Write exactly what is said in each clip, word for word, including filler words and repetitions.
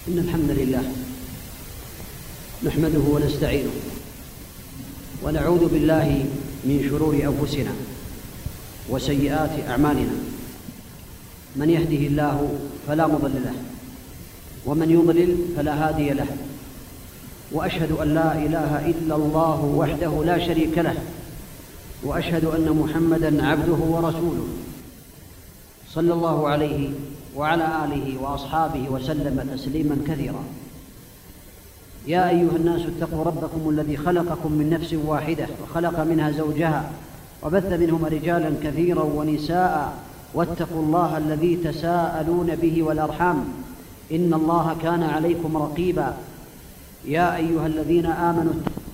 إن الحمد لله نحمده ونستعينه ونعوذ بالله من شرور أنفسنا وسيئات أعمالنا. من يهده الله فلا مضل له ومن يضلل فلا هادي له، وأشهد أن لا إله إلا الله وحده لا شريك له، وأشهد أن محمدًا عبده ورسوله صلى الله عليه وعلى آله وأصحابه وسلم تسليمًا كثيرا. يا أيها الناس اتقوا ربكم الذي خلقكم من نفس واحدة وخلق منها زوجها وبث منهما رجالا كثيرا ونساء، واتقوا الله الذي تساءلون به والأرحام إن الله كان عليكم رقيبا. يا أيها الذين آمنوا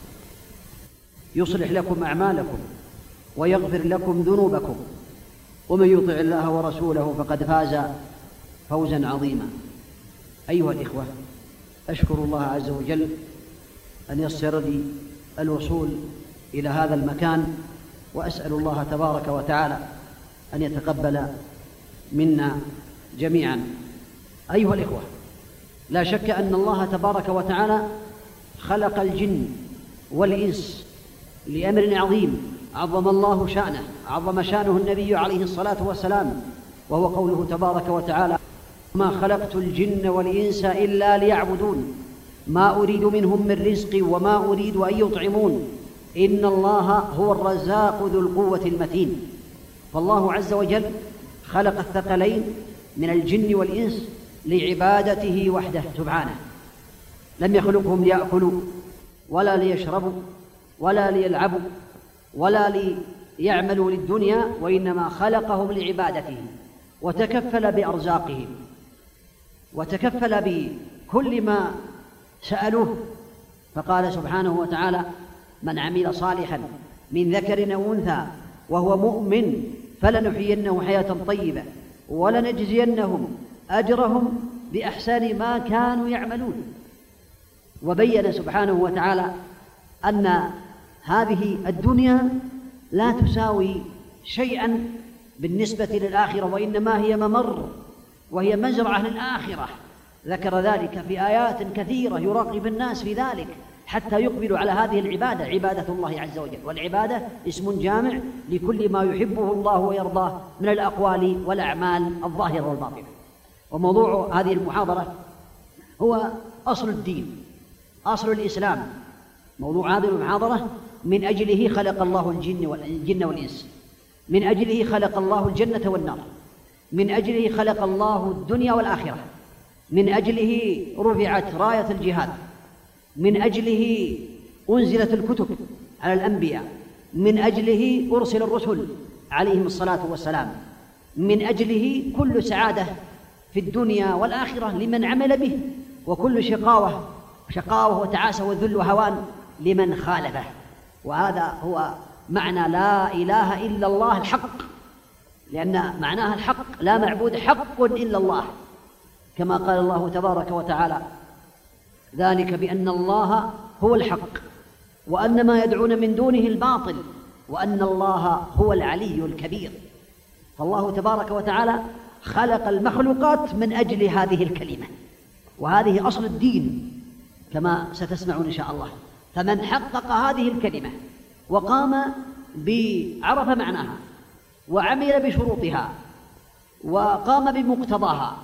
يصلح لكم أعمالكم ويغفر لكم ذنوبكم، ومن يطع الله ورسوله فقد فاز فوزا عظيما. أيها الإخوة، أشكر الله عز وجل أن يسر لي الوصول إلى هذا المكان، وأسأل الله تبارك وتعالى أن يتقبل منا جميعا. أيها الإخوة، لا شك أن الله تبارك وتعالى خلق الجن والإنس لأمر عظيم عظم الله شأنه عظم شأنه النبي عليه الصلاة والسلام، وهو قوله تبارك وتعالى: ما خلقت الجن والإنس إلا ليعبدون ما أريد منهم من رزق وما أريد أن يطعمون إن الله هو الرزاق ذو القوة المتين. فالله عز وجل خلق الثقلين من الجن والإنس لعبادته وحده سبحانه، لم يخلقهم ليأكلوا ولا ليشربوا ولا ليلعبوا ولا ليعملوا للدنيا، وإنما خلقهم لعبادته، وتكفل بأرزاقهم وتكفل بكل ما سألوه. فقال سبحانه وتعالى: من عمل صالحا من ذكر أو أنثى وهو مؤمن فلنحيينه حياة طيبة ولنجزينهم أجرهم بأحسن ما كانوا يعملون. وبين سبحانه وتعالى أن هذه الدنيا لا تساوي شيئا بالنسبة للآخرة، وإنما هي ممر وهي مزرعة للآخرة. ذكر ذلك في آيات كثيرة يراقب الناس في ذلك حتى يقبلوا على هذه العبادة، عبادة الله عز وجل. والعبادة اسم جامع لكل ما يحبه الله ويرضاه من الأقوال والأعمال الظاهرة والباطنة. وموضوع هذه المحاضرة هو أصل الدين، أصل الإسلام. موضوع هذه المحاضرة: من أجله خلق الله الجن والإنس، من أجله خلق الله الجنة والنار، من أجله خلق الله الدنيا والآخرة، من أجله رفعت راية الجهاد، من أجله أنزلت الكتب على الأنبياء، من أجله أرسل الرسل عليهم الصلاة والسلام، من أجله كل سعادة في الدنيا والآخرة لمن عمل به، وكل شقاوة شقاوة وتعاسة وذل وهوان لمن خالفه. وهذا هو معنى لا إله إلا الله الحق، لأن معناها الحق، لا معبود حق إلا الله، كما قال الله تبارك وتعالى: ذلك بأن الله هو الحق وأن ما يدعون من دونه الباطل وأن الله هو العلي الكبير. فالله تبارك وتعالى خلق المخلوقات من أجل هذه الكلمة، وهذه أصل الدين كما ستسمعون إن شاء الله. فمن حقق هذه الكلمة وقام بعرف معناها وعمل بشروطها وقام بمقتضاها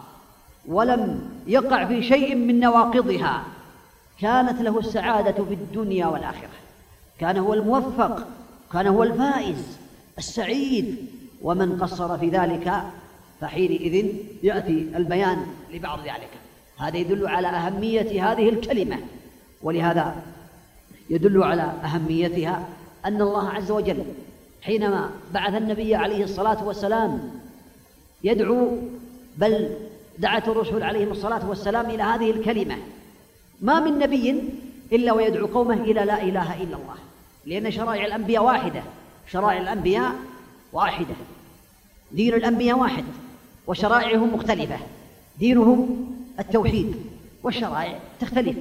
ولم يقع في شيء من نواقضها، كانت له السعادة في الدنيا والآخرة، كان هو الموفق، كان هو الفائز السعيد. ومن قصر في ذلك فحينئذ يأتي البيان لبعض ذلك. هذا يدل على أهمية هذه الكلمة، ولهذا يدل على أهميتها أن الله عز وجل حينما بعث النبي عليه الصلاة والسلام يدعو، بل دعت الرسل عليهم الصلاة والسلام إلى هذه الكلمة. ما من نبي إلا ويدعو قومه إلى لا إله إلا الله، لأن شرائع الأنبياء واحدة، شرائع الأنبياء واحدة، دين الأنبياء واحد وشرائعهم مختلفة. دينهم التوحيد والشرائع تختلف.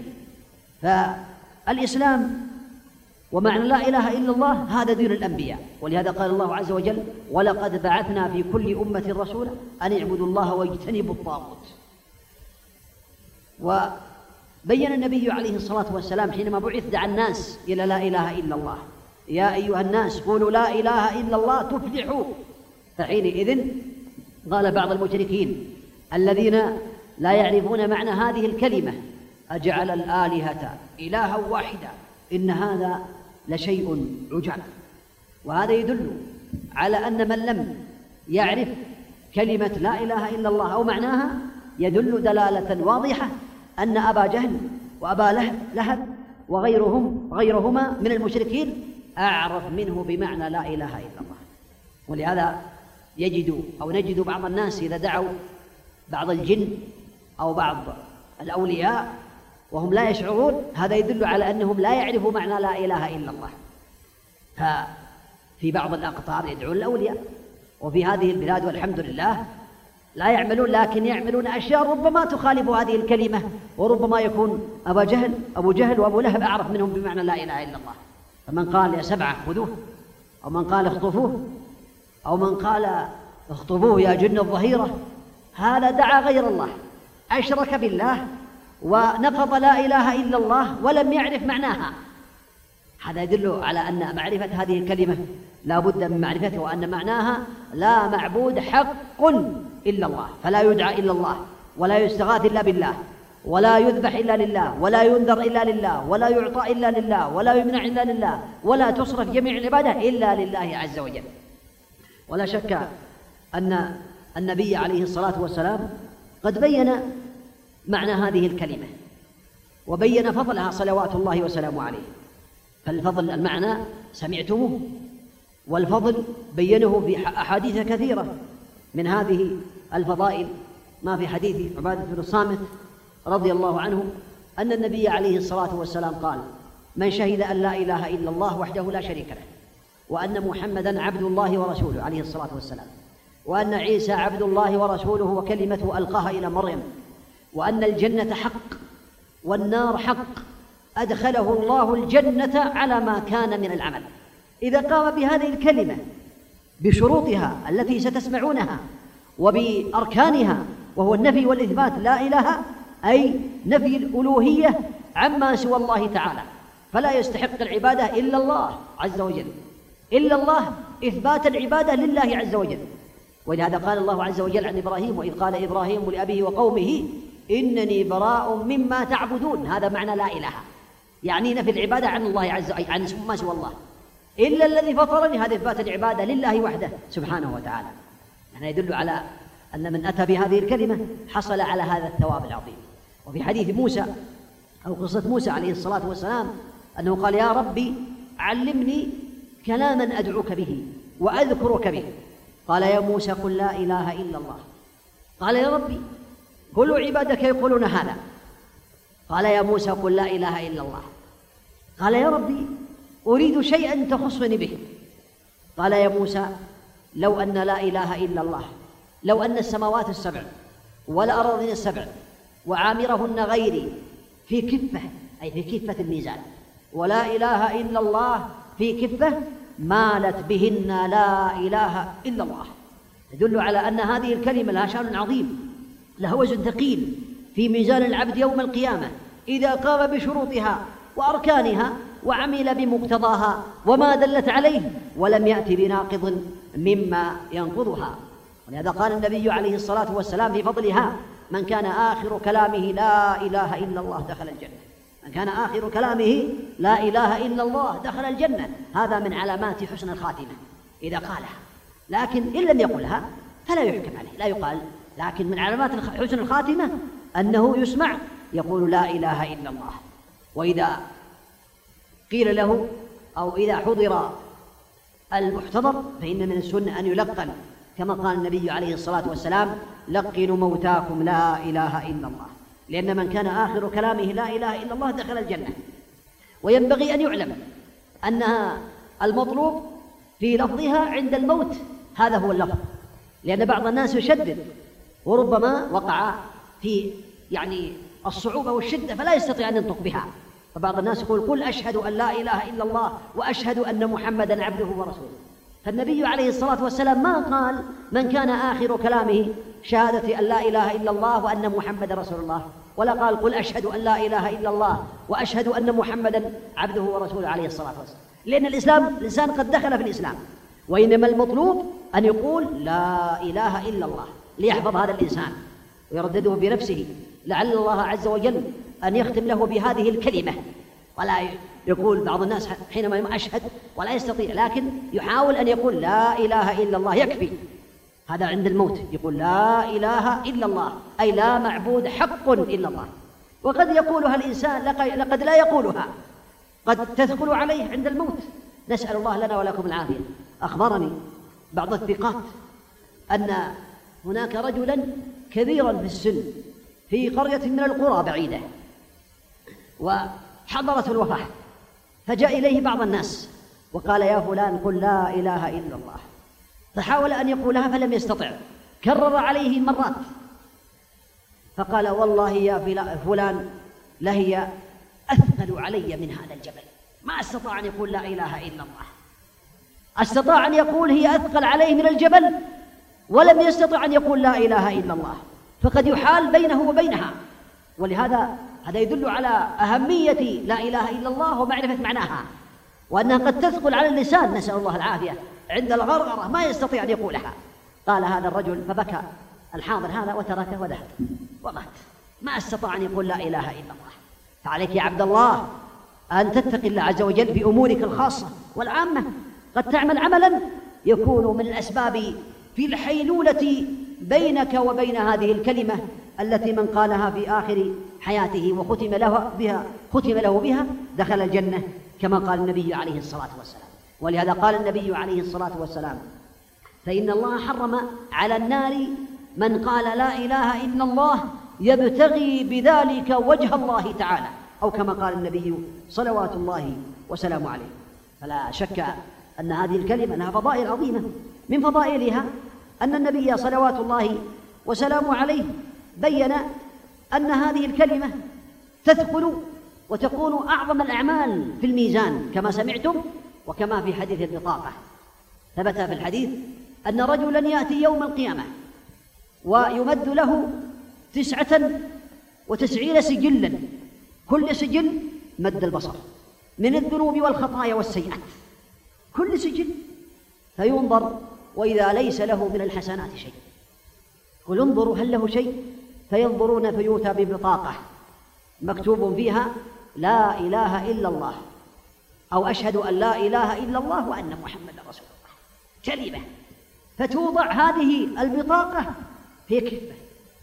فالإسلام ومعنى لا إله إلا الله هذا دين الأنبياء، ولهذا قال الله عز وجل: ولقد بعثنا في كل أمة رسولا أن اعبدوا الله واجتنبوا الطاغوت. وبين النبي عليه الصلاة والسلام حينما بعث دعا الناس إلى لا إله إلا الله: يا أيها الناس قولوا لا إله إلا الله تفلحوا. فحينئذ قال بعض المشركين الذين لا يعرفون معنى هذه الكلمة: أجعل الآلهة إلها واحدا إن هذا لشيء عجاب. وهذا يدل على أن من لم يعرف كلمة لا إله إلا الله أو معناها يدل دلالة واضحة أن أبا جهل وأبا لهب وغيرهم غيرهما من المشركين أعرف منه بمعنى لا إله إلا الله. ولهذا يجد أو نجد بعض الناس إذا دعوا بعض الجن أو بعض الأولياء وهم لا يشعرون، هذا يدل على أنهم لا يعرفوا معنى لا إله إلا الله. ففي بعض الأقطار يدعون الأولياء، وفي هذه البلاد والحمد لله لا يعملون، لكن يعملون أشياء ربما تخالف هذه الكلمة، وربما يكون أبا جهل أبو جهل وأبو لهب أعرف منهم بمعنى لا إله إلا الله. فمن قال يا سبعة خذوه، أو من قال اخطفوه، أو من قال اخطبوه يا جن الظهيرة، هذا دعا غير الله، أشرك بالله ونقض لا إله إلا الله ولم يعرف معناها. هذا يدل على أن معرفة هذه الكلمة لا بد من معرفتها، وأن معناها لا معبود حق إلا الله، فلا يدعى إلا الله، ولا يستغاث إلا بالله، ولا يذبح إلا لله، ولا ينذر إلا لله، ولا يعطى إلا لله، ولا يمنع إلا لله، ولا تصرف جميع العبادة إلا لله عز وجل. ولا شك أن النبي عليه الصلاة والسلام قد بين معنى هذه الكلمة وبين فضلها صلوات الله وسلامه عليه. فالفضل المعنى سمعتموه، والفضل بينه في أحاديث كثيرة. من هذه الفضائل ما في حديث عبادة بن الصامت رضي الله عنه أن النبي عليه الصلاة والسلام قال: من شهد أن لا إله إلا الله وحده لا شريك له، وأن محمدا عبد الله ورسوله عليه الصلاة والسلام، وأن عيسى عبد الله ورسوله وكلمته ألقاها إلى مريم، وأن الجنة حق والنار حق، أدخله الله الجنة على ما كان من العمل. إذا قام بهذه الكلمة بشروطها التي ستسمعونها وبأركانها، وهو النفي والإثبات، لا إله أي نفي الألوهية عما سوى الله تعالى، فلا يستحق العبادة إلا الله عز وجل، إلا الله، إثبات العبادة لله عز وجل. ولهذا قال الله عز وجل عن إبراهيم: وإذ قال إبراهيم لأبيه وقومه إنني براء مما تعبدون. هذا معنى لا إله، يعني نفي العبادة عن الله عز وجل، عن ما سوى الله، إلا الذي فطرني. هذا إثبات العبادة لله وحده سبحانه وتعالى. هذا يدل على أن من أتى بهذه الكلمة حصل على هذا الثواب العظيم. وفي حديث موسى أو قصة موسى عليه الصلاة والسلام أنه قال: يا ربي علمني كلاما أدعوك به وأذكرك به. قال: يا موسى قل لا إله إلا الله. قال: يا ربي كل عبادك يقولون هذا. قال: يا موسى قل لا إله إلا الله. قال: يا ربي أريد شيئا تخصني به. قال: يا موسى لو أن لا إله إلا الله، لو أن السماوات السبع والأراضين السبع وعامرهن غيري في كفة، أي في كفة الميزان، ولا إله إلا الله في كفة، مالت بهن لا إله إلا الله. يدل على أن هذه الكلمة لها شأن عظيم، لها وزن ثقيل في ميزان العبد يوم القيامة إذا قام بشروطها وأركانها وعمل بمقتضاها وما دلت عليه، ولم يأتي بناقض مما ينقضها. ولهذا قال النبي عليه الصلاة والسلام في فضلها: من كان آخر كلامه لا إله إلا الله دخل الجنة. من كان آخر كلامه لا إله إلا الله دخل الجنة. هذا من علامات حسن الخاتمة إذا قالها، لكن إن لم يقلها فلا يحكم عليه، لا يقال. لكن من علامات حسن الخاتمة أنه يسمع يقول لا إله إلا الله. وإذا قيل له أو إذا حضر المحتضر فإن من السنة أن يلقن، كما قال النبي عليه الصلاة والسلام: لقنوا موتاكم لا إله إلا الله، لأن من كان آخر كلامه لا إله إلا الله دخل الجنة. وينبغي أن يعلم أنها المطلوب في لفظها عند الموت، هذا هو اللفظ، لأن بعض الناس يشدد وربما وقع في يعني الصعوبة والشدة فلا يستطيع أن ينطق بها. فبعض الناس يقول: قل أشهد أن لا إله إلا الله وأشهد أن محمدا عبده ورسوله. فالنبي عليه الصلاة والسلام ما قال من كان آخر كلامه شهادة أن لا إله إلا الله وأن محمد رسول الله، ولا قال قل أشهد أن لا إله إلا الله وأشهد أن محمدا عبده ورسوله عليه الصلاة والسلام، لأن الإسلام الإنسان قد دخل في الإسلام، وإنما المطلوب أن يقول لا إله إلا الله ليحفظ هذا الإنسان ويردده بنفسه، لعل الله عز وجل أن يختم له بهذه الكلمة، ولا يقول بعض الناس حينما أشهد ولا يستطيع، لكن يحاول أن يقول لا إله إلا الله يكفي. هذا عند الموت يقول لا إله إلا الله، أي لا معبود حق إلا الله. وقد يقولها الإنسان لقد لا يقولها، قد تثقل عليه عند الموت، نسأل الله لنا ولكم العافية. أخبرني بعض الثقات أن هناك رجلا كبيرا في السن في قرية من القرى بعيدة، وحضرت الوفاة، فجاء إليه بعض الناس وقال يا فلان قل لا إله إلا الله، فحاول أن يقولها فلم يستطع، كرر عليه مرات، فقال والله يا فلان لهي أثقل علي من هذا الجبل، ما استطاع أن يقول لا إله إلا الله، استطاع أن يقول هي أثقل عليه من الجبل، ولم يستطع أن يقول لا إله إلا الله، فقد يحال بينه وبينها. ولهذا هذا يدل على أهمية لا إله إلا الله ومعرفة معناها، وأنها قد تثقل على اللسان، نسأل الله العافية، عند الغرغرة ما يستطيع أن يقولها. قال هذا الرجل فبكى الحاضر هذا وتركه وذهب ومات، ما استطاع أن يقول لا إله إلا الله. فعليك يا عبد الله أن تتقي الله عز وجل في أمورك الخاصة والعامة. قد تعمل عملا يكون من الأسباب في الحيلولة بينك وبين هذه الكلمة التي من قالها في آخر حياته وختم له بها ختم له بها دخل الجنة، كما قال النبي عليه الصلاة والسلام. ولهذا قال النبي عليه الصلاة والسلام فإن الله حرم على النار من قال لا إله إلا الله يبتغي بذلك وجه الله تعالى، أو كما قال النبي صلوات الله وسلامه عليه. فلا شك أن هذه الكلمة لها فضائل عظيمة، من فضائلها أن النبي صلوات الله وسلامه عليه بين أن هذه الكلمة تثقل وتكون أعظم الأعمال في الميزان كما سمعتم، وكما في حديث البطاقة ثبت في الحديث أن رجلا يأتي يوم القيامة ويمد له تسعة وتسعين سجلا، كل سجل مد البصر من الذنوب والخطايا والسيئات، كل سجل، فينظر وإذا ليس له من الحسنات شيء قل انظروا هل له شيء، فينظرون فيؤتى ببطاقة مكتوب فيها لا إله إلا الله، أو أشهد أن لا إله إلا الله وأن محمد رسول الله، كلمة، فتوضع هذه البطاقة في كفة،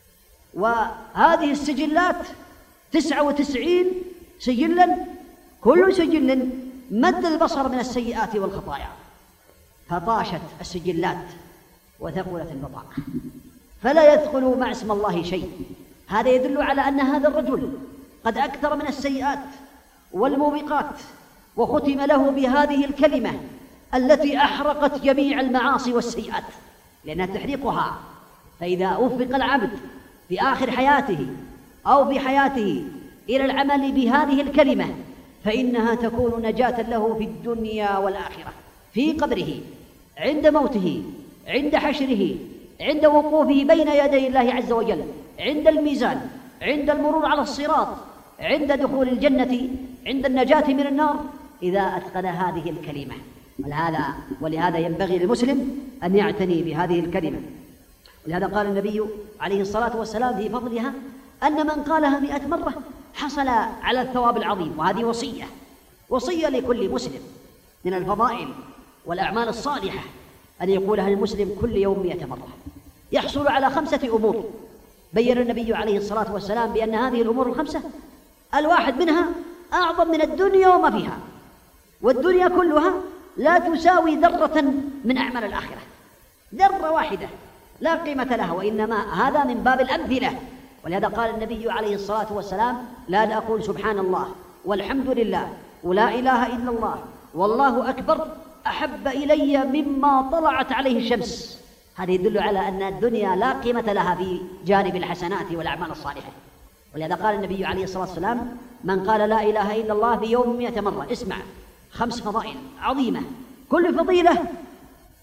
وهذه السجلات تسعة وتسعين سجلا، كل سجل مد البصر من السيئات والخطايا، فطاشت السجلات وثقلت البطاقة، فلا يدخل مع اسم الله شيء. هذا يدل على أن هذا الرجل قد أكثر من السيئات والموبقات، وختم له بهذه الكلمة التي أحرقت جميع المعاصي والسيئات، لأنها تحرقها. فإذا وفق العبد في آخر حياته أو في حياته إلى العمل بهذه الكلمة فإنها تكون نجاة له في الدنيا والآخرة، في قبره، عند موته، عند حشره، عند وقوفه بين يدي الله عز وجل، عند الميزان، عند المرور على الصراط، عند دخول الجنة، عند النجاة من النار، إذا أتقن هذه الكلمة. ولهذا, ولهذا ينبغي للمسلم أن يعتني بهذه الكلمة. ولهذا قال النبي عليه الصلاة والسلام في فضلها أن من قالها مئة مرة حصل على الثواب العظيم. وهذه وصية وصية لكل مسلم من الفضائل والأعمال الصالحة أن يقولها المسلم كل يوم مئة مرة، يحصل على خمسة أمور بين النبي عليه الصلاة والسلام بأن هذه الأمور الخمسة الواحد منها أعظم من الدنيا وما فيها، والدنيا كلها لا تساوي ذرة من أعمال الآخرة، ذرة واحدة لا قيمة لها، وإنما هذا من باب الأمثلة. ولهذا قال النبي عليه الصلاة والسلام لا أقول سبحان الله والحمد لله ولا إله إلا الله والله أكبر أحب إلي مما طلعت عليه الشمس. هذا يدل على أن الدنيا لا قيمة لها في جانب الحسنات والأعمال الصالحة. ولهذا قال النبي عليه الصلاة والسلام من قال لا إله إلا الله في يوم مئة مرة، اسمع، خمس فضائل عظيمة، كل فضيلة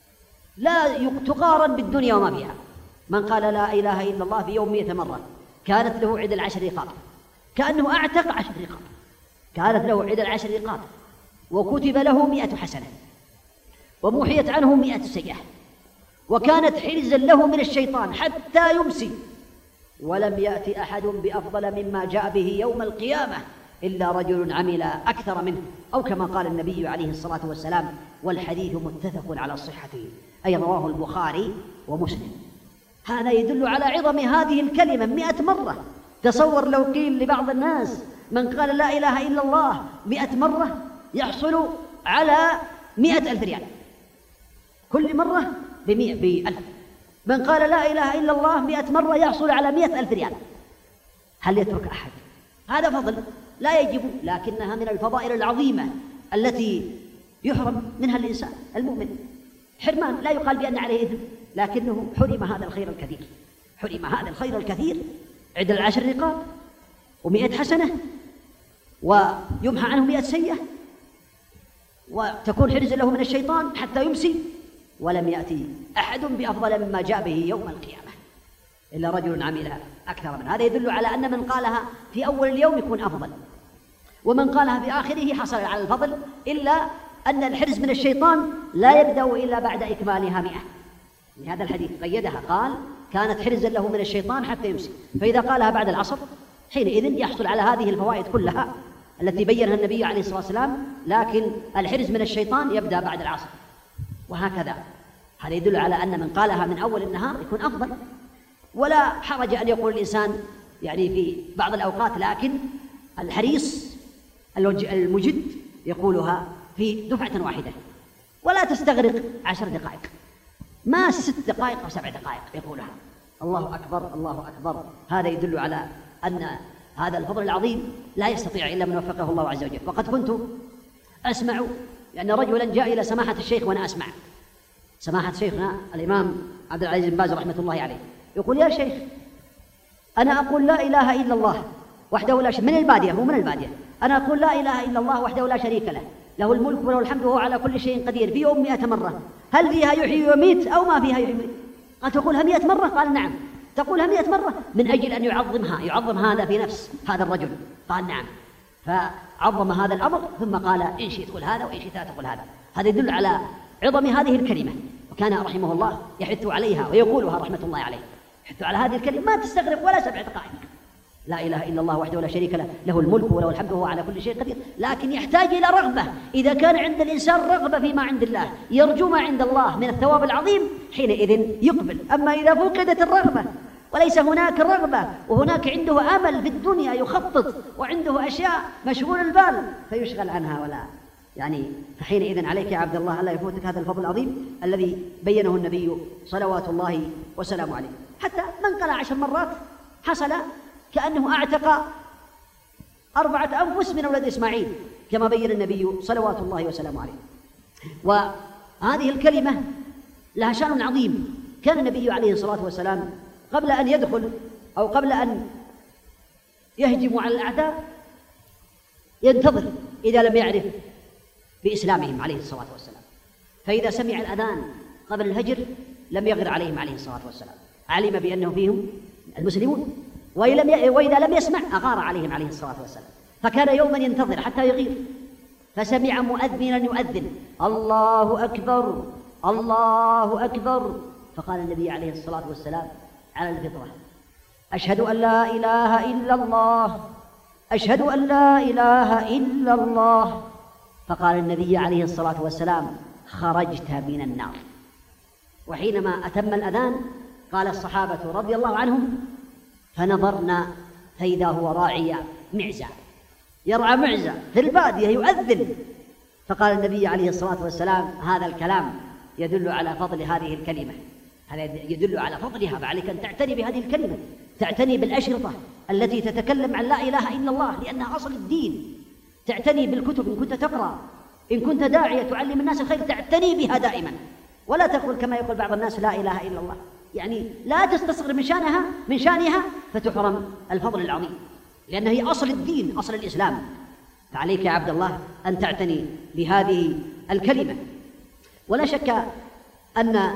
لا تقارن بالدنيا وما فيها. من قال لا إله إلا الله في يوم مئة مرة كانت له عدل عشر رقاب، كأنه أعتق عشر رقاب، كانت له عدل عشر رقاب، وكتب له مئة حسنة، ومحيت عنه مئة سيئة، وكانت حرزا له من الشيطان حتى يمسي، ولم يأتي أحد بأفضل مما جاء به يوم القيامة إلا رجل عمل أكثر منه، أو كما قال النبي عليه الصلاة والسلام، والحديث متفق على صحته، أي رواه البخاري ومسلم. هذا يدل على عظم هذه الكلمة مئة مرة. تصور لو قيل لبعض الناس من قال لا إله إلا الله مئة مرة يحصل على مئة ألف ريال، كل مرة بمئة بألف. من قال لا إله إلا الله مئة مرة يحصل على مئة ألف ريال. هل يترك أحد؟ هذا فضل لا يجب، لكنها من الفضائل العظيمة التي يحرم منها الإنسان المؤمن. حرمان لا يقال بأن عليه إثم، لكنه حرم هذا الخير الكثير، حرم هذا الخير الكثير، عدل العشر رقاب ومئة حسنة، ويمحى عنه مئة سيئة، وتكون حرزا له من الشيطان حتى يمسي، ولم يأتي أحد بأفضل مما جاء به يوم القيامة إلا رجل عمل أكثر من هذا. يدل على أن من قالها في أول اليوم يكون أفضل، ومن قالها في آخره حصل على الفضل، إلا أن الحرز من الشيطان لا يبدأ إلا بعد إكمالها مئة. لهذا الحديث قيدها، قال كانت حرزا له من الشيطان حتى يمسي، فإذا قالها بعد العصر حينئذ يحصل على هذه الفوائد كلها التي بينها النبي عليه الصلاة والسلام، لكن الحرز من الشيطان يبدأ بعد العصر، وهكذا. هذا يدل على أن من قالها من أول النهار يكون أفضل، ولا حرج أن يقول الإنسان يعني في بعض الأوقات، لكن الحريص المجد يقولها في دفعة واحدة، ولا تستغرق عشر دقائق، ما ست دقائق أو سبع دقائق يقولها. الله أكبر الله أكبر. هذا يدل على أن هذا الفضل العظيم لا يستطيع إلا من وفقه الله عز وجل. وقد كنت أسمع لأن رجلا جاء إلى سماحة الشيخ وأنا أسمع، سماحة شيخنا الإمام عبد العزيز بن باز رحمة الله عليه، يقول يا شيخ أنا أقول لا إله إلا الله وحده لا شريك، من البادية، هو من البادية، أنا أقول لا إله إلا الله وحده لا شريك له، له الملك وله الحمد وهو على كل شيء قدير، في يوم مئة مرة، هل فيها يحيي ويميت أو ما فيها يحيي ويميت؟ قال تقولها مئة مرة؟ قال نعم. تقولها مئة مرة من أجل أن يعظمها، يعظم هذا في نفس هذا الرجل. قال نعم، فعظم هذا الأمر، ثم قال إن شئت تقول هذا وإن شئت تقول هذا. هذا يدل على عظم هذه الكلمة، وكان رحمه الله يحث عليها ويقولها رحمة الله عليه، يحث على هذه الكلمة ما تستغرق ولا سبع دقائق. لا إله إلا الله وحده لا شريك له، له الملك وله الحمد وهو على كل شيء قدير، لكن يحتاج إلى رغبة. إذا كان عند الإنسان رغبة فيما عند الله، يرجو ما عند الله من الثواب العظيم، حينئذ يقبل. أما إذا فقدت الرغبة وليس هناك رغبة، وهناك عنده أمل في الدنيا يخطط، وعنده أشياء مشغول البال فيشغل عنها ولا يعني، فحينئذ عليك يا عبد الله ألا يفوتك هذا الفضل العظيم الذي بينه النبي صلوات الله وسلامه عليه. حتى من قال عشر مرات حصل كأنه أعتق أربعة أنفس من أولاد إسماعيل، كما بين النبي صلوات الله وسلامه عليه. وهذه الكلمة لها شأن عظيم. كان النبي عليه الصلاة والسلام قبل أن يدخل أو قبل أن يهجم على الأعداء ينتظر إذا لم يعرف بإسلامهم عليه الصلاة والسلام، فإذا سمع الأذان قبل الهجر لم يغر عليهم عليه الصلاة والسلام، علم بأنه فيهم المسلمون، وإذا لم يسمع أغار عليهم عليه الصلاة والسلام. فكان يوما ينتظر حتى يغير، فسمع مؤذنا يؤذن الله أكبر الله أكبر، فقال النبي عليه الصلاة والسلام على الفطرة أشهد أن لا إله إلا الله أشهد أن لا إله إلا الله. فقال النبي عليه الصلاة والسلام خرجت من النار. وحينما أتم الأذان قال الصحابة رضي الله عنهم فنظرنا فإذا هو راعي معزة، يرعى معزة في البادية يؤذن. فقال النبي عليه الصلاة والسلام هذا الكلام يدل على فضل هذه الكلمة، هذا يدل على فضلها، فعليك أن تعتني بهذه الكلمة، تعتني بالأشرطة التي تتكلم عن لا إله إلا الله لأنها أصل الدين، تعتني بالكتب إن كنت تقرأ، إن كنت داعية تعلم الناس الخير تعتني بها دائما، ولا تقول كما يقول بعض الناس لا إله إلا الله، يعني لا تستصغر من شانها من شانها فتحرم الفضل العظيم، لأنها هي أصل الدين أصل الإسلام. فعليك يا عبد الله أن تعتني بهذه الكلمة. ولا شك أن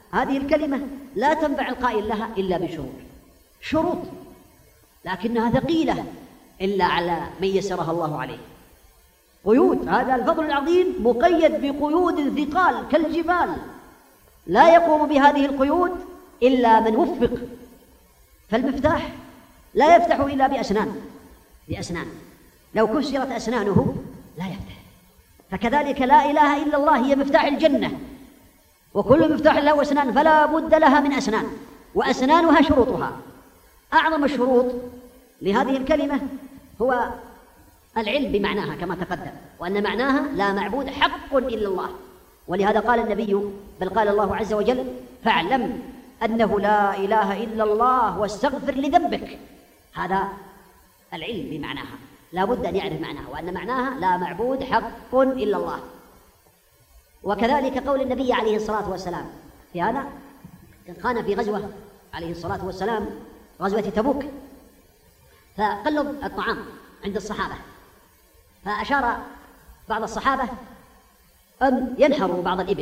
هذه الكلمة لا تنفع القائل لها إلا بشروط شروط لكنها ثقيلة إلا على من يسرها الله عليه. قيود، هذا الفضل العظيم مقيد بقيود ثقال كالجبال، لا يقوم بهذه القيود إلا من وفق. فالمفتاح لا يفتح إلا بأسنان بأسنان لو كسرت أسنانه لا يفتح. فكذلك لا إله إلا الله هي مفتاح الجنة، وكل مفتاح له أسنان فلا بد لها من أسنان، وأسنانها شروطها. أعظم الشروط لهذه الكلمة هو العلم بمعناها كما تقدم، وأن معناها لا معبود حق إلا الله. ولهذا قال النبي، بل قال الله عز وجل: فاعلم أنه لا إله إلا الله واستغفر لذنبك. هذا العلم بمعناها، لا بد أن يعرف معناها، وأن معناها لا معبود حق إلا الله. وكذلك قول النبي عليه الصلاة والسلام في هذا، كان في غزوة عليه الصلاة والسلام، غزوة تبوك، فقلب الطعام عند الصحابة، فأشار بعض الصحابة أن ينحروا بعض الإبل،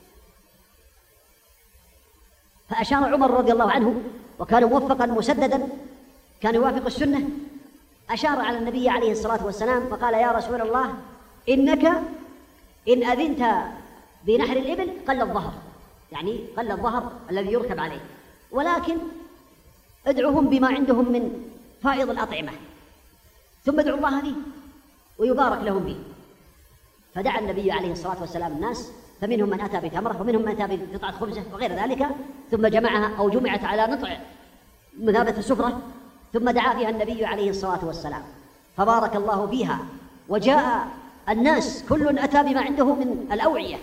فأشار عمر رضي الله عنه، وكان موفقا مسددا، كان يوافق السنة، أشار على النبي عليه الصلاة والسلام فقال: يا رسول الله، إنك إن أذنت بنحر الإبل قل الظهر، يعني قل الظهر الذي يركب عليه، ولكن ادعوهم بما عندهم من فائض الأطعمة، ثم ادعوا الله به ويبارك لهم به. فدعا النبي عليه الصلاة والسلام الناس، فمنهم من أتى بتمرة، ومنهم من أتى بقطعة خبزة وغير ذلك، ثم جمعها أو جمعت على نطع مثابة السفرة، ثم دعا فيها النبي عليه الصلاة والسلام فبارك الله فيها، وجاء الناس كل أتى بما عنده من الأوعية،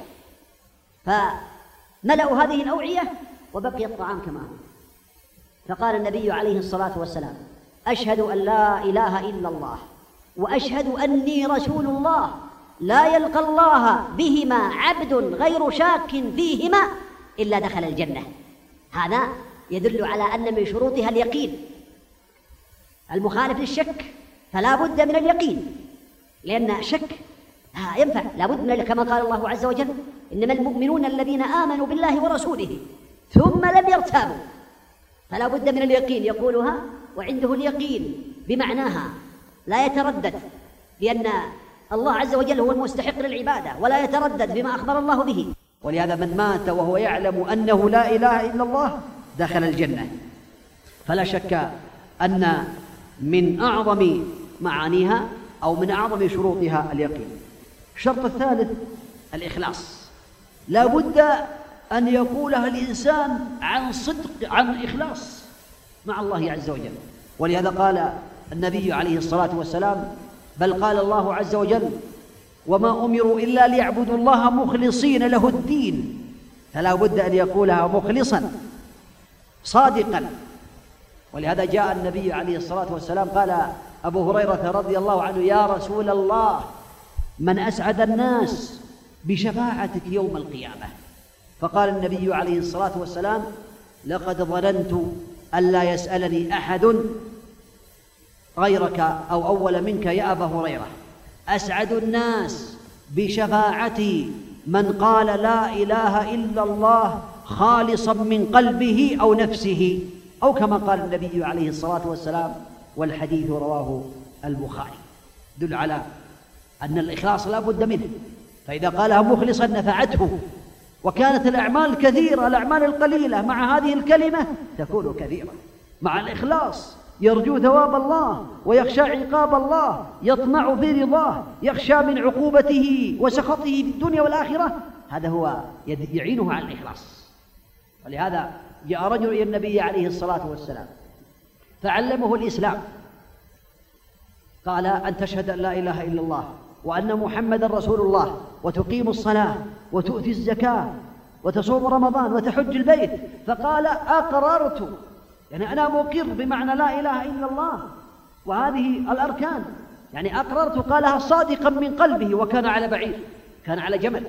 فملأوا هذه الأوعية وبقي الطعام كما هو. فقال النبي عليه الصلاة والسلام: أشهد أن لا إله إلا الله وأشهد أني رسول الله، لا يلقى الله بهما عبد غير شاك فيهما إلا دخل الجنة. هذا يدل على أن من شروطها اليقين، المخالف للشك فلا بد من اليقين، لأن الشك لا ينفع، لا بد من، كما قال الله عز وجل: إنما المؤمنون الذين آمنوا بالله ورسوله ثم لم يرتابوا. فلا بد من اليقين يقولها وعنده اليقين بمعناها، لا يتردد، لأن الله عز وجل هو المستحق للعبادة، ولا يتردد بما أخبر الله به. ولهذا من مات وهو يعلم أنه لا إله إلا الله دخل الجنة. فلا شك أن من أعظم معانيها أو من أعظم شروطها اليقين. الشرط الثالث الإخلاص، لا بد أن يقولها الإنسان عن صدق، عن إخلاص مع الله عز وجل. ولهذا قال النبي عليه الصلاة والسلام، بل قال الله عز وجل: وما أمروا إلا ليعبدوا الله مخلصين له الدين. فلا بد أن يقولها مخلصا صادقا. ولهذا جاء النبي عليه الصلاة والسلام قال أبو هريرة رضي الله عنه: يا رسول الله، من أسعد الناس بشفاعتك يوم القيامة؟ فقال النبي عليه الصلاة والسلام: لقد ظننت أن لا يسألني أحد غيرك أو أول منك يا أبا هريرة. أسعد الناس بشفاعتي من قال لا إله إلا الله خالصا من قلبه أو نفسه، أو كما قال النبي عليه الصلاة والسلام، والحديث رواه البخاري. دل على أن الإخلاص لا بد منه، فإذا قالها مخلصا نفعته. وكانت الأعمال كثيرة، الأعمال القليلة مع هذه الكلمة تكون كثيرة. مع الإخلاص يرجو ثواب الله ويخشى عقاب الله، يطمع في رضاه، يخشى من عقوبته وسخطه في الدنيا والآخرة. هذا هو يعينه على الإخلاص. ولهذا جاء رجل إلى النبي عليه الصلاة والسلام فعلمه الإسلام، قال: أن تشهد أن لا إله إلا الله وأن محمد رسول الله، وتقيم الصلاة وتؤتي الزكاة وتصوم رمضان وتحج البيت. فقال: أقررت، يعني أنا مقر بمعنى لا إله إلا الله وهذه الأركان، يعني أقررت. قالها صادقا من قلبه، وكان على بعير، كان على جمل،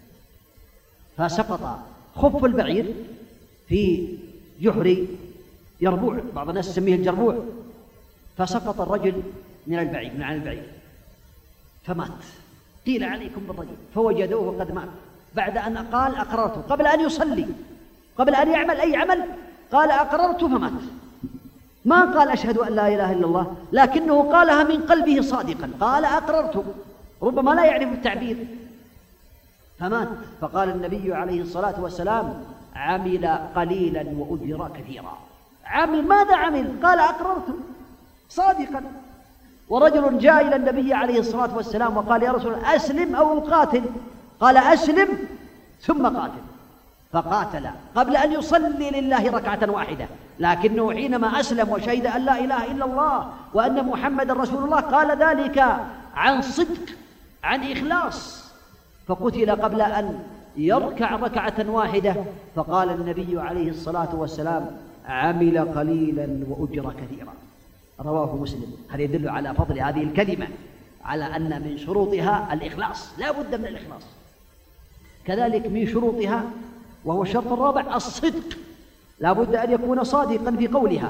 فسقط خف البعير في جحر يربوع، بعض الناس يسميه الجربوع، فسقط الرجل من البعير، من على البعير فمات. قيل: عليكم بالرجل، فوجدوه قد مات بعد أن قال أقررت، قبل أن يصلي قبل أن يعمل أي عمل قال أقررت فمات، ما قال أشهد أن لا إله إلا الله، لكنه قالها من قلبه صادقا، قال أقررت، ربما لا يعرف التعبير فمات. فقال النبي عليه الصلاة والسلام عمل قليلا وأجر كثيرا. عمل ماذا عمل؟ قال أقررت صادقا. ورجل جاء إلى النبي عليه الصلاة والسلام وقال يا رسول الله أسلم أو أقاتل؟ قال أسلم ثم قاتل. فقاتل قبل أن يصلي لله ركعة واحدة، لكنه حينما أسلم وشهد أن لا إله إلا الله وأن محمد رسول الله قال ذلك عن صدق، عن إخلاص، فقتل قبل أن يركع ركعة واحدة. فقال النبي عليه الصلاة والسلام عمل قليلا وأجر كثيرا. رواه مسلم. هذا يدل على فضل هذه الكلمة، على أن من شروطها الإخلاص، لا بد من الإخلاص. كذلك من شروطها وهو الشرط الرابع الصدق، لا بد أن يكون صادقا في قولها.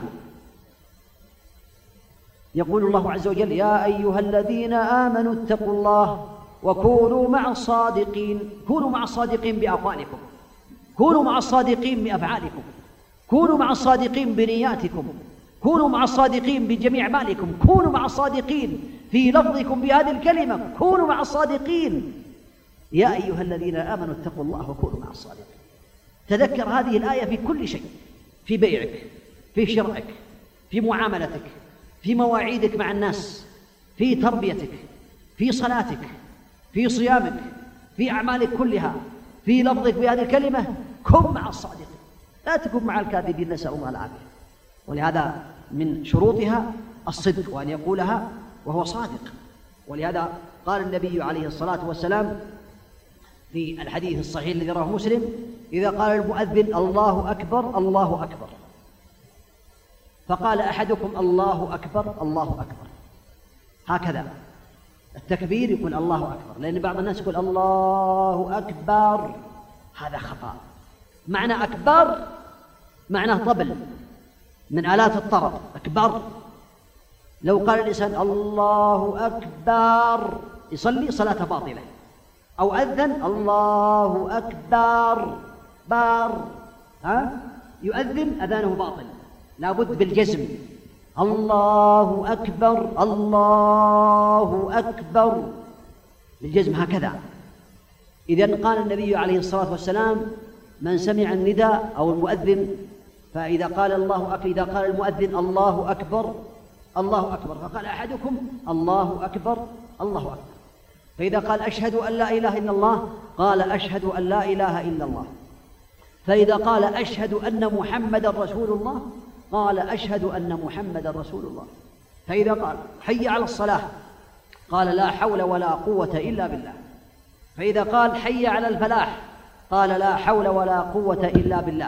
يقول الله عز وجل يا أيها الذين آمنوا اتقوا الله وكونوا مع الصادقين. كونوا مع الصادقين بأقوالكم، كونوا مع الصادقين بأفعالكم، كونوا مع الصادقين بنياتكم، كونوا مع الصادقين بجميع مالكم، كونوا مع الصادقين في لفظكم بهذه الكلمة، كونوا مع الصادقين. يا أيها الذين آمنوا اتقوا الله وكونوا مع الصادقين. تذكر هذه الآية في كل شيء، في بيعك، في شرائك، في معاملتك، في مواعيدك مع الناس، في تربيتك، في صلاتك، في صيامك، في أعمالك كلها، في لفظك بهذه الكلمة. كن مع الصادقين، لا تكن مع الكاذبين، نسأل الله العافية. ولهذا من شروطها الصدق، وأن يقولها وهو صادق. ولهذا قال النبي عليه الصلاة والسلام في الحديث الصحيح الذي رواه مسلم إذا قال المؤذن الله أكبر الله أكبر، فقال أحدكم الله أكبر الله أكبر، هكذا التكبير يقول الله أكبر، لأن بعض الناس يقول الله أكبر، هذا خطأ. معنى أكبر معناه طبل من آلات الطرب، أكبر. لو قال الإنسان الله أكبر يصلي صلاة باطلة، أو أذن الله أكبر بار، ها يؤذن أذانه باطل، لابد بالجزم الله أكبر الله أكبر بالجزم هكذا. إذن قال النبي عليه الصلاة والسلام من سمع النداء أو المؤذن فإذا قال الله أكبر، إذا قال المؤذن الله أكبر الله أكبر، فقال أحدكم الله أكبر الله أكبر، فإذا قال أشهد أن لا إله إلا الله قال أشهد أن لا إله إلا الله، فإذا قال أشهد أن محمد رسول الله قال أشهد أن محمد رسول الله، فإذا قال حي على الصلاة قال لا حول ولا قوة إلا بالله، فإذا قال حي على الفلاح قال لا حول ولا قوة إلا بالله،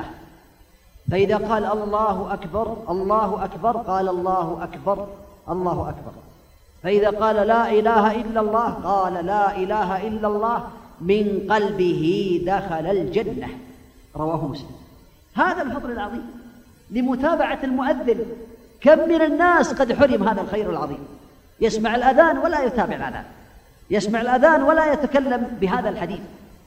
فإذا قال الله أكبر الله أكبر قال الله أكبر الله أكبر، فإذا قال لا إله إلا الله قال لا إله إلا الله، من قلبه دخل الجنة. رواه مسلم. هذا الفضل العظيم لمتابعة المؤذن. كم من الناس قد حرم هذا الخير العظيم، يسمع الأذان ولا يتابع الأذان، يسمع الأذان ولا يتكلم بهذا الحديث.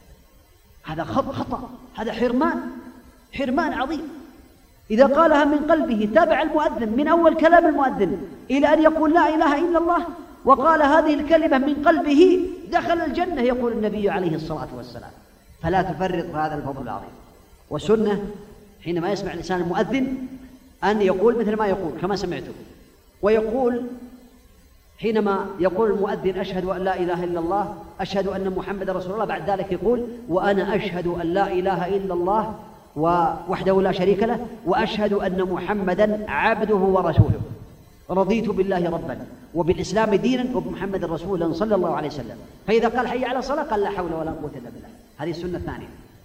هذا خطأ، هذا حرمان، حرمان عظيم. إذا قالها من قلبه تابع المؤذن من أول كلام المؤذن إلى أن يقول لا إله إلا الله وقال هذه الكلمة من قلبه دخل الجنة، يقول النبي عليه الصلاة والسلام. فلا تفرط في هذا الفضل العظيم. والسنة حينما يسمع الإنسان المؤذن أن يقول مثل ما يقول كما سمعته، ويقول حينما يقول المؤذن أشهد أن لا إله إلا الله أشهد أن محمد رسول الله، بعد ذلك يقول وأنا أشهد أن لا إله إلا الله وحده لا شريك له وأشهد أن محمدا عبده ورسوله، رضيت بالله ربا وبالإسلام دينا وبمحمد رسولا صلى الله عليه وسلم. فإذا قال حي على الصلاة قال لا حول ولا قوة إلا بالله. هذه السنة الثانية.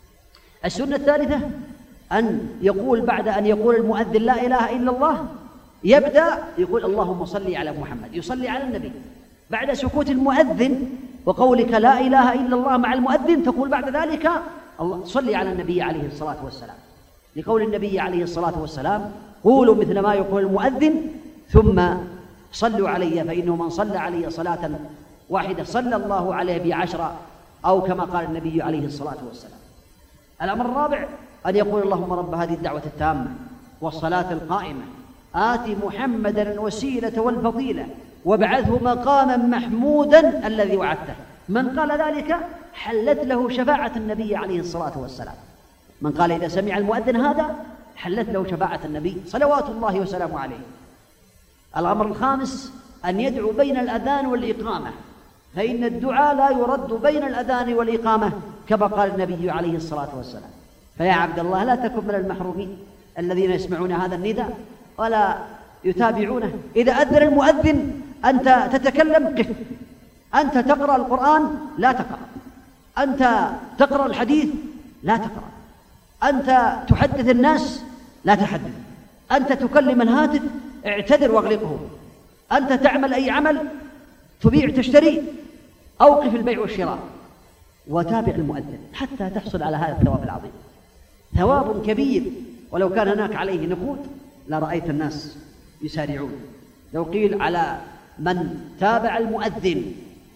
السنة الثالثة أن يقول بعد أن يقول المؤذن لا إله إلا الله يبدأ يقول اللهم صل على محمد، يصلي على النبي. بعد سكوت المؤذن وقولك لا إله إلا الله مع المؤذن تقول بعد ذلك الله صلي على النبي عليه الصلاة والسلام، لقول النبي عليه الصلاة والسلام قولوا مثل ما يقول المؤذن ثم صلوا علي فإنه من صلى علي صلاة واحدة صلى الله عليه بعشرة، أو كما قال النبي عليه الصلاة والسلام. الأمر الرابع أن يقول اللهم رب هذه الدعوة التامة والصلاة القائمة آت محمدا الوسيلة والفضيلة وابعثه مقاما محمودا الذي وعدته. من قال ذلك حلت له شفاعة النبي عليه الصلاة والسلام. من قال إذا سمع المؤذن هذا حلت له شفاعة النبي صلوات الله وسلامه عليه. الأمر الخامس أن يدعو بين الأذان والإقامة، فإن الدعاء لا يرد بين الأذان والإقامة كما قال النبي عليه الصلاة والسلام. فيا عبد الله لا تكن من المحرومين الذين يسمعون هذا النداء ولا يتابعونه. إذا أذن المؤذن أنت تتكلم قف، أنت تقرأ القرآن لا تقرأ، أنت تقرأ الحديث لا تقرأ، أنت تحدث الناس لا تحدث، أنت تكلم الهاتف اعتذر واغلقه، أنت تعمل أي عمل تبيع تشتري أوقف البيع والشراء وتابع المؤذن حتى تحصل على هذا الثواب العظيم. ثواب كبير، ولو كان هناك عليه نقود لرأيت الناس يسارعون. لو قيل على من تابع المؤذن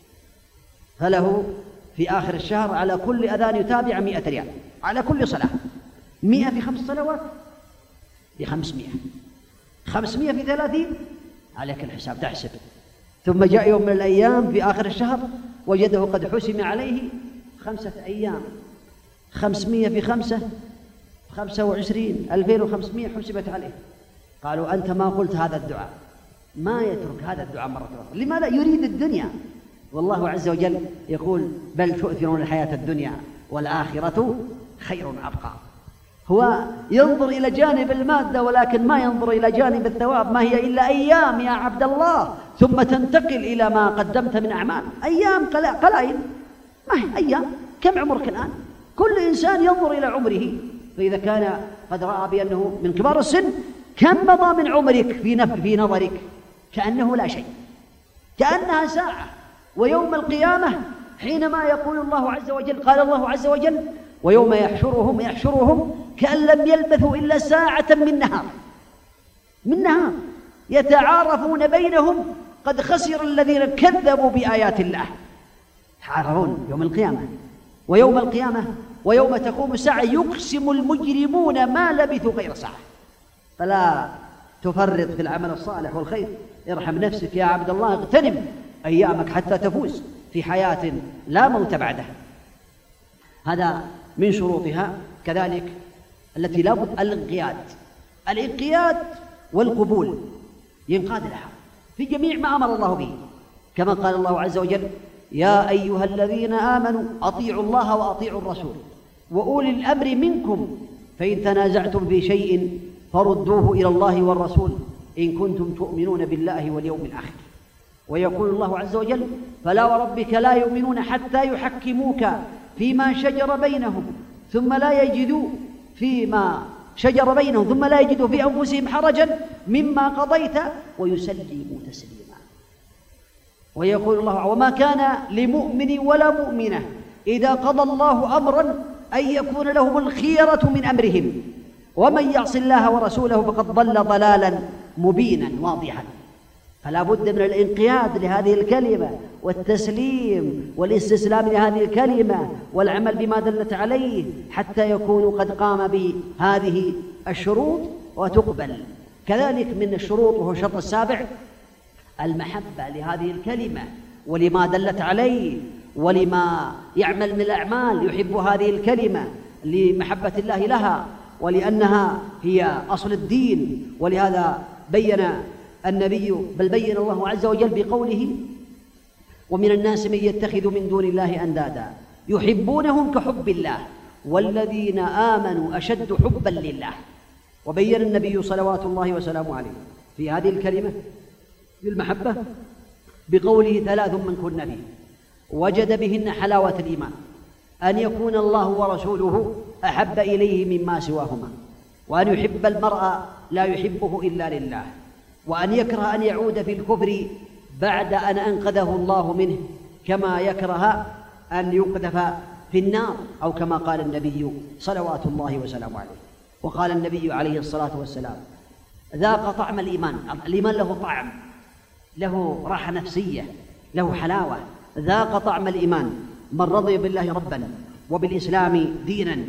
فله في آخر الشهر على كل أذان يتابع مئة ريال، على كل صلاة. مئة في خمس صلوات بخمسمائة، خمسمائة في ثلاثين، عليك الحساب تحسب. ثم جاء يوم من الأيام في آخر الشهر وجده قد حسم عليه خمسة أيام، خمسمائة في خمسة خمسة وعشرين، ألفين وخمسمائة حسبت عليه. قالوا أنت ما قلت هذا الدعاء، ما يترك هذا الدعاء مرة أخرى. لماذا؟ يريد الدنيا، والله عز وجل يقول بل تؤثرون الحياة الدنيا والآخرة خير أبقى. هو ينظر إلى جانب المادة ولكن ما ينظر إلى جانب الثواب. ما هي إلا أيام يا عبد الله ثم تنتقل إلى ما قدمت من أعمال. أيام قلائل، ما هي أيام؟ كم عمرك الآن؟ كل إنسان ينظر إلى عمره، فإذا كان قد رأى بأنه من كبار السن كم مضى من عمرك في نفر في نظرك؟ كأنه لا شيء، كأنها ساعة. ويوم القيامة حينما يقول الله عز وجل، قال الله عز وجل ويوم يحشرهم يحشرهم كأن لم يلبثوا إلا ساعة من نهار من نهار يتعارفون بينهم قد خسر الذين كذبوا بآيات الله. يتعارفون يوم القيامة. ويوم القيامة ويوم تقوم الساعة يقسم المجرمون ما لبثوا غير ساعة. فلا تفرط في العمل الصالح والخير، ارحم نفسك يا عبد الله، اغتنم أيامك حتى تفوز في حياة لا موت بعدها. هذا من شروطها. كذلك التي لا بد الانقياد، الانقياد والقبول، ينقاد لها في جميع ما أمر الله به، كما قال الله عز وجل يا أيها الذين آمنوا أطيعوا الله وأطيعوا الرسول وأولي الأمر منكم فإن تنازعتم في شيء فردوه إلى الله والرسول إن كنتم تؤمنون بالله واليوم الآخر. ويقول الله عز وجل فلا وربك لا يؤمنون حتى يحكموك فيما شجر بينهم ثم لا يجدوا فيما شجر بينهم ثم لا يجدوا في أنفسهم حرجا مما قضيت ويسلموا تسليما. ويقول الله وما كان لمؤمن ولا مؤمنة إذا قضى الله أمرا أن يكون لهم الخيرة من أمرهم ومن يعص الله ورسوله فقد ضل ضلالا مبينا واضحا. فلا بد من الانقياد لهذه الكلمة والتسليم والاستسلام لهذه الكلمة والعمل بما دلت عليه حتى يكون قد قام بهذه الشروط وتقبل. كذلك من الشروط وهو الشرط السابع المحبة لهذه الكلمة ولما دلت عليه ولما يعمل من الأعمال، يحب هذه الكلمة لمحبة الله لها ولأنها هي أصل الدين. ولهذا بين النبي بل بين الله عز وجل بقوله ومن الناس من يتخذ من دون الله أندادا يحبونهم كحب الله والذين آمنوا أشد حبا لله. وبين النبي صلوات الله وسلامه عليه في هذه الكلمة بالمحبة بقوله ثلاث من كن فيه وجد بهن حلاوة الإيمان أن يكون الله ورسوله أحب إليه مما سواهما وأن يحب المرء لا يحبه إلا لله وأن يكره أن يعود في الكفر بعد أن أنقذه الله منه كما يكره أن يقذف في النار أو كما قال النبي صلوات الله وسلامه عليه. وقال النبي عليه الصلاة والسلام ذاق طعم الإيمان. الإيمان له طعم، له راحة نفسية، له حلاوة. ذاق طعم الإيمان من رضي بالله ربا وبالإسلام دينا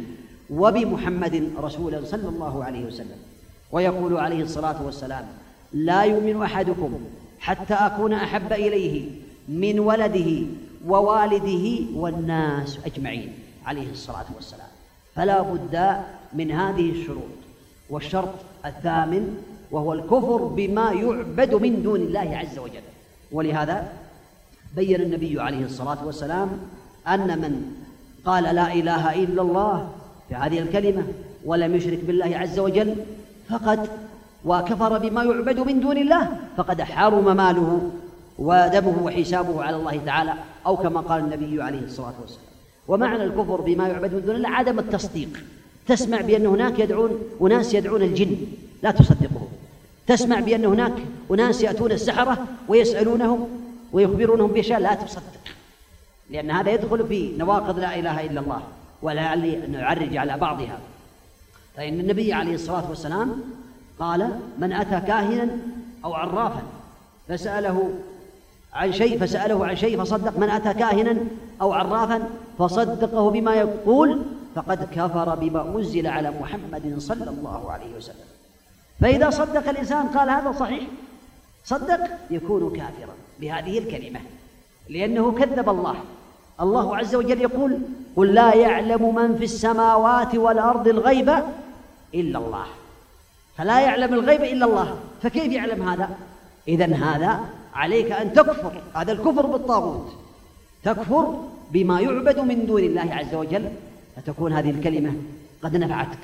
وبمحمد رسولا صلى الله عليه وسلم. ويقول عليه الصلاة والسلام: لا يؤمن أحدكم حتى أكون أحب إليه من ولده ووالده والناس أجمعين، عليه الصلاة والسلام. فلا بد من هذه الشروط. والشرط الثامن وهو الكفر بما يعبد من دون الله عز وجل. ولهذا بين النبي عليه الصلاة والسلام أن من قال لا إله إلا الله في هذه الكلمة ولم يشرك بالله عز وجل فقد وكفر بما يعبد من دون الله فقد حرم ماله ودمه وحسابه على الله تعالى، أو كما قال النبي عليه الصلاة والسلام. ومعنى الكفر بما يعبد من دون الله عدم التصديق. تسمع بأن هناك يدعون أناس يدعون الجن، لا تصدقه. تسمع بأن هناك أناس يأتون السحرة ويسألونهم ويخبرونهم بأشياء، لا تصدق، لأن هذا يدخل في نواقض لا إله إلا الله، ولعلي أن نعرج على بعضها. فإن النبي عليه الصلاة والسلام قال: من أتى كاهنا أو عرافا فسأله عن شيء فسأله عن شيء فصدق، من أتى كاهنا أو عرافا فصدقه بما يقول فقد كفر بما أنزل على محمد صلى الله عليه وسلم. فإذا صدق الإنسان قال هذا صحيح، صدق، يكون كافرا بهذه الكلمة، لأنه كذب الله. الله عز وجل يقول: قل لا يعلم من في السماوات والأرض الغيب إلا الله. فلا يعلم الغيب إلا الله، فكيف يعلم هذا؟ إذن هذا عليك أن تكفر، هذا الكفر بالطاغوت، تكفر بما يعبد من دون الله عز وجل، فتكون هذه الكلمة قد نفعتك.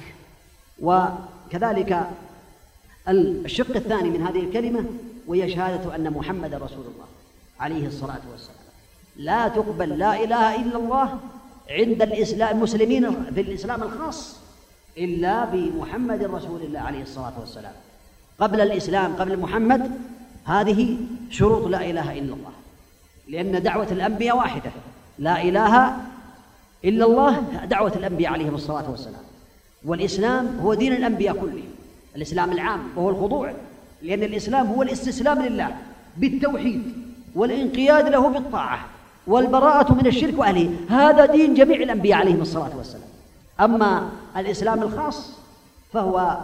وكذلك الشق الثاني من هذه الكلمة وهي شهادة أن محمد رسول الله عليه الصلاة والسلام. لا تقبل لا إله إلا الله عند الإسلام المسلمين في الإسلام الخاص إلا بمحمد رسول الله عليه الصلاة والسلام. قبل الإسلام، قبل محمد، هذه شروط لا إله إلا الله، لأن دعوة الأنبياء واحدة: لا إله إلا الله، دعوة الأنبياء عليهم الصلاة والسلام. والإسلام هو دين الأنبياء كلهم، الإسلام العام، وهو الخضوع، لأن الإسلام هو الاستسلام لله بالتوحيد والانقياد له بالطاعة والبراءة من الشرك وأهله. هذا دين جميع الأنبياء عليهم الصلاة والسلام. أما الإسلام الخاص فهو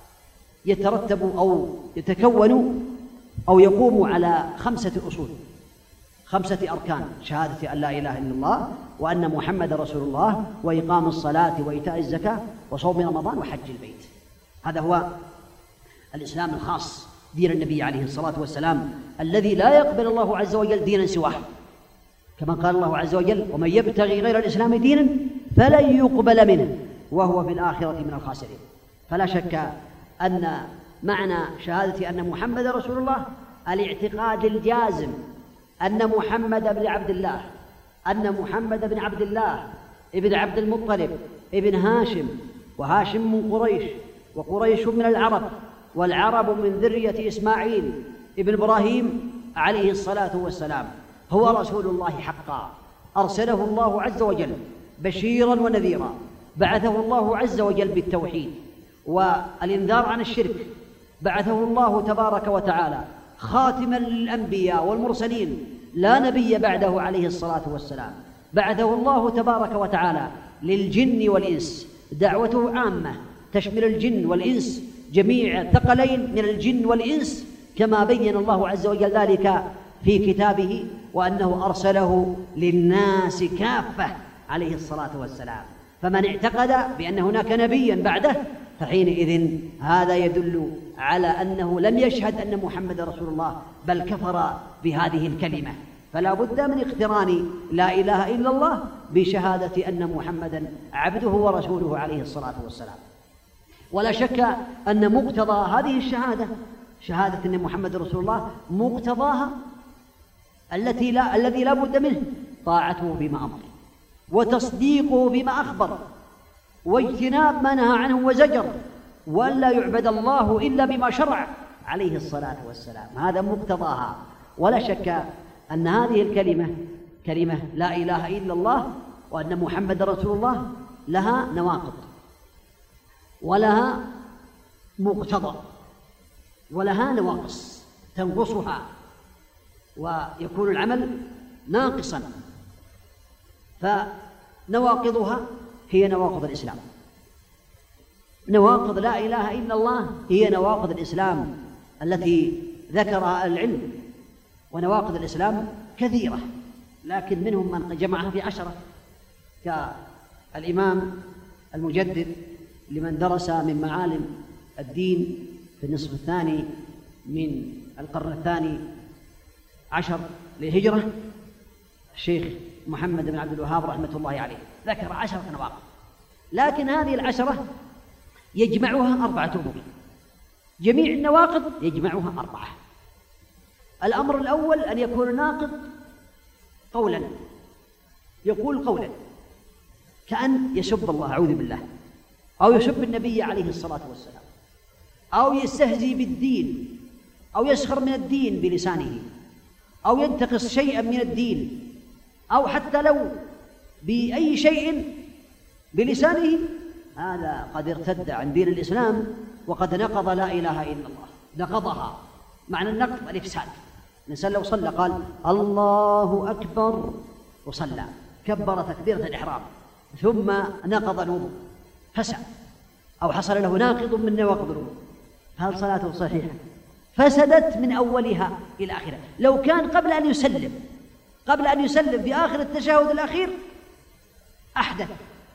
يترتب أو يتكون أو يقوم على خمسة أصول، خمسة أركان: شهادة أن لا إله إلا الله، وأن محمد رسول الله، وإقام الصلاة، وإيتاء الزكاة، وصوم رمضان، وحج البيت. هذا هو الإسلام الخاص، دين النبي عليه الصلاة والسلام، الذي لا يقبل الله عز وجل دينا سواه، كما قال الله عز وجل: ومن يبتغي غير الإسلام دينا فلن يقبل منه وهو في الآخرة من الخاسرين. فلا شك أن معنى شهادة أن محمد رسول الله الاعتقاد الجازم أن محمد بن عبد الله أن محمد بن عبد الله ابن عبد المطلب ابن هاشم، وهاشم من قريش، وقريش من العرب، والعرب من ذرية إسماعيل ابن إبراهيم عليه الصلاة والسلام، هو رسول الله حقا، أرسله الله عز وجل بشيرا ونذيرا، بعثه الله عز وجل بالتوحيد والإنذار عن الشرك، بعثه الله تبارك وتعالى خاتما للأنبياء والمرسلين، لا نبي بعده عليه الصلاة والسلام. بعثه الله تبارك وتعالى للجن والإنس، دعوته عامة تشمل الجن والإنس، جميع الثقلين من الجن والإنس، كما بين الله عز وجل ذلك في كتابه، وأنه أرسله للناس كافة عليه الصلاة والسلام. فمن اعتقد بأن هناك نبيا بعده فحينئذ هذا يدل على أنه لم يشهد أن محمد رسول الله، بل كفر بهذه الكلمة. فلا بد من اقتران لا إله إلا الله بشهادة أن محمدا عبده ورسوله عليه الصلاة والسلام. ولا شك أن مقتضى هذه الشهادة، شهادة أن محمد رسول الله، مقتضاها التي لا الذي لا بد منه طاعته بما أمر، وتصديقه بما أخبر، واجتناب ما نهى عنه وزجر، ولا يعبد الله إلا بما شرع عليه الصلاة والسلام. هذا مقتضاها. ولا شك أن هذه الكلمة، كلمة لا إله إلا الله وأن محمد رسول الله، لها نواقض ولها مقتضى ولها نواقص تنقصها، ويكون العمل ناقصا. فنواقضها هي نواقض الإسلام، نواقض لا إله إلا الله هي نواقض الإسلام التي ذكرها العلم، ونواقض الإسلام كثيرة، لكن منهم من جمعها في عشرة، كالإمام المجدد لمن درس من معالم الدين في النصف الثاني من القرن الثاني عشر للهجرة، الشيخ محمد بن عبد الوهاب رحمة الله عليه، ذكر عشرة نواقض، لكن هذه العشرة يجمعها أربعة أمور. جميع النواقض يجمعها أربعة. الأمر الأول أن يكون ناقض قولا، يقول قولا كأن يسب الله أعوذ بالله، أو يسب النبي عليه الصلاة والسلام، أو يستهزئ بالدين، أو يسخر من الدين بلسانه، أو ينتقص شيئا من الدين، أو حتى لو بأي شيء بلسانه، هذا قد ارتد عن دين الإسلام وقد نقض لا إله إلا الله، نقضها. معنى النقض الإفساد. الإنسان لو صلى قال الله أكبر وصلى، كبر تكبيرة الإحرام ثم نقض الوضوء فسد، أو حصل له ناقض من نواقض الوضوء، هل صلاته صحيحة؟ فسدت من أولها إلى آخرها. لو كان قبل أن يسلم قبل أن يسلم في آخر التشهد الأخير أحدث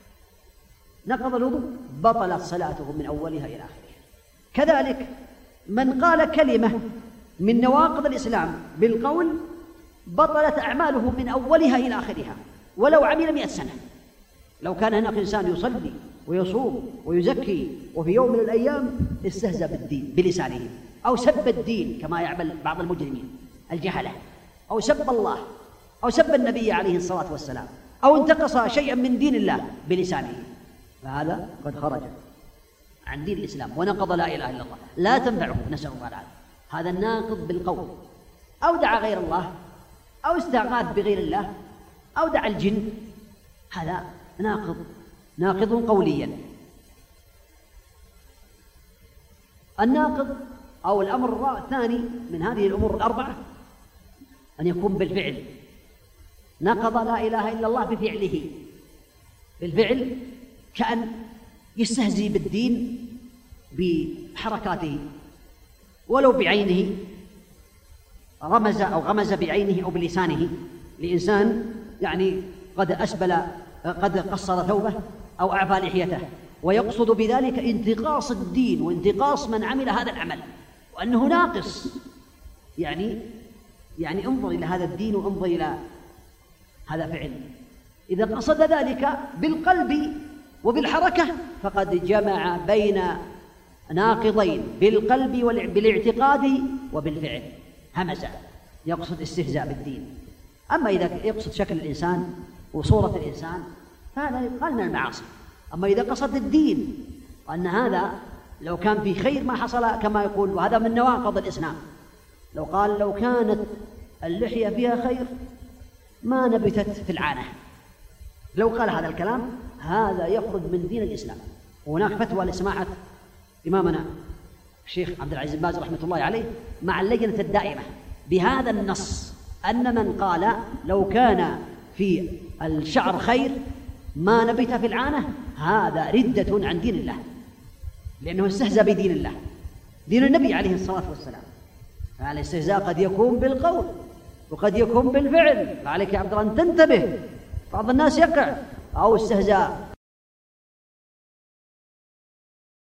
نقض الوضوء، بطلت صلاته من أولها إلى آخرها. كذلك من قال كلمة من نواقض الإسلام بالقول بطلت أعماله من أولها إلى آخرها، ولو عمل مئة سنة. لو كان هناك إنسان يصلي ويصوم ويزكي وفي يوم من الأيام استهزأ بالدين بلسانه، أو سب الدين كما يعمل بعض المجرمين الجهلة، أو سب الله، أو سب النبي عليه الصلاة والسلام، أو انتقص شيئا من دين الله بلسانه، فهذا قد خرج عن دين الإسلام ونقض لا إله إلا الله، لا تنفعه، نسأل الله العافية. هذا الناقض بالقول، أو دعا غير الله، أو استغاث بغير الله، أو دعا الجن، هذا ناقض ناقض قوليا. الناقض أو الأمر الثاني من هذه الأمور الأربعة أن يكون بالفعل، نقض لا إله إلا الله بفعله، بالفعل، كأن يستهزئ بالدين بحركاته، ولو بعينه، رمز أو غمز بعينه أو بلسانه لإنسان يعني قد أسبل قد قصر ثوبه أو أعفى لحيته، ويقصد بذلك انتقاص الدين وانتقاص من عمل هذا العمل، وأنه ناقص، يعني يعني انظر إلى هذا الدين وانظر إلى هذا فعل. إذا قصد ذلك بالقلب وبالحركة فقد جمع بين ناقضين، بالقلب بالاعتقاد وبالفعل، همزة، يقصد استهزاء بالدين. أما إذا يقصد شكل الإنسان وصورة الإنسان فهذا يقال من المعاصي. أما إذا قصد الدين وأن هذا لو كان في خير ما حصل كما يقول، وهذا من نواقض الإسلام، لو قال لو كانت اللحية فيها خير ما نبتت في العانة، لو قال هذا الكلام هذا يخرج من دين الإسلام. وهناك فتوى لسماحة إمامنا الشيخ عبد العزيز بن باز رحمة الله عليه مع اللجنة الدائمة بهذا النص، أن من قال لو كان في الشعر خير ما نبت في العانة هذا ردة عن دين الله، لأنه استهزأ بدين الله، دين النبي عليه الصلاة والسلام. فالاستهزاء قد يكون بالقول وقد يكون بالفعل، فعليك يا عبد الله أن تنتبه، بعض الناس يقع، أو استهزاء